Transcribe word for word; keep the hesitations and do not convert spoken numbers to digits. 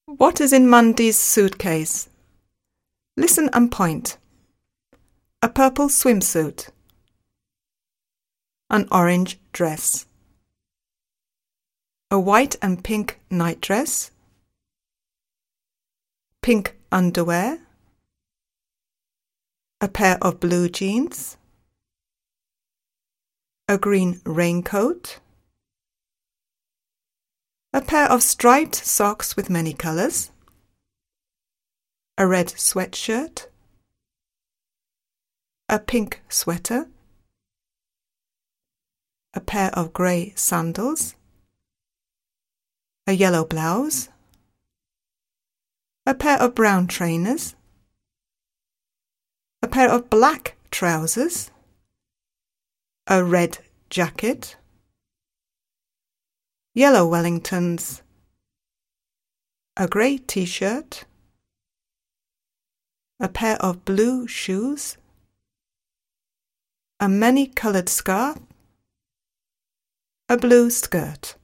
What is in Mandy's suitcase? Listen and point. A purple swimsuit. An orange dress. A white and pink nightdress. Pink underwear. A pair of blue jeans. A green raincoat. A pair of striped socks with many colours. A red sweatshirt. A pink sweater. A pair of grey sandals. A yellow blouse. A pair of brown trainers. A pair of black trousers. A red jacket. Yellow Wellingtons. A grey t-shirt. A pair of blue shoes. A many-coloured scarf. A blue skirt.